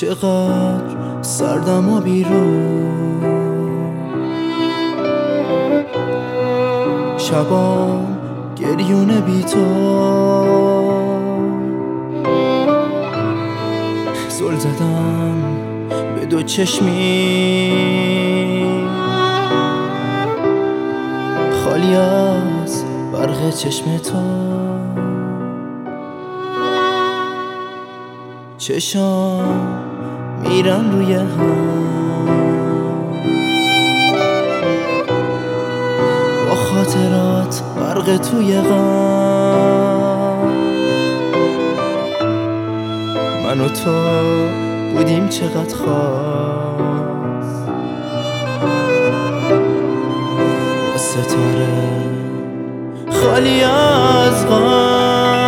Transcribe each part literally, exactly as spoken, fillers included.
چقدر سردم و بیرون، شبام گریونه بی تو، زل زدم به دو چشمی خالی از برق چشم تو. چشام میرن روی هم با خاطرات غرق توی غم، من و تو بودیم چقدر خاص، با ستاره خالی از غم.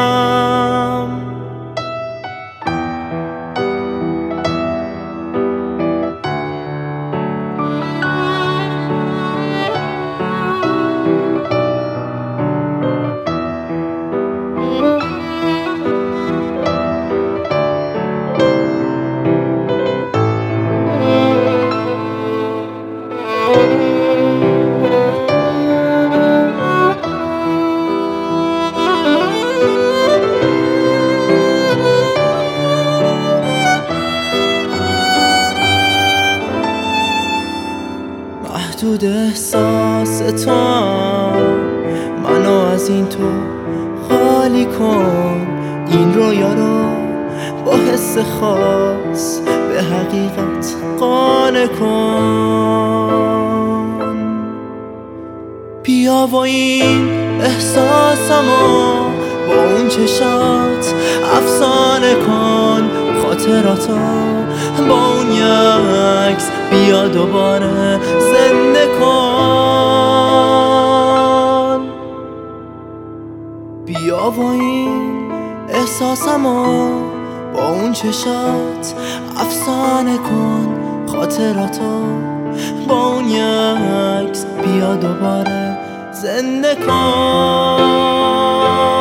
محدود احساس تو هم، منو از این تو خالی کن، این رویا رو با حس خاص به حقیقت قانع کن. بیا و این احساسمو با اون چشات افسانه کن، خاطراتو با اون یکس بیا دوباره زنده کن. بیا و این احساسمو با اون چشات افسانه کن، خاطراتو با اون یکس بیا دوباره زنده کن.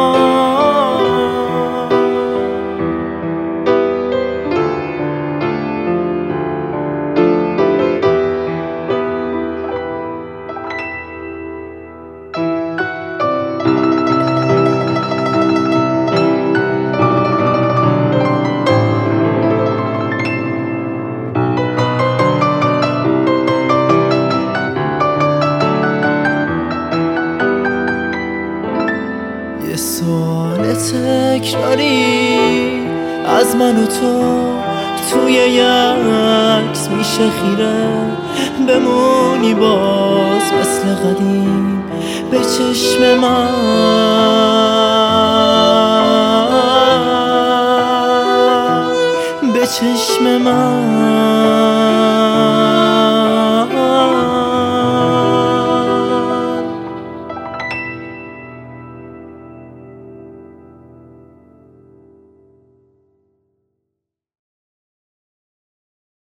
یه سوال تکراری از من و تو توی یکس میشه خیره بمونی باز مثل قدیم به چشم من، به چشم من.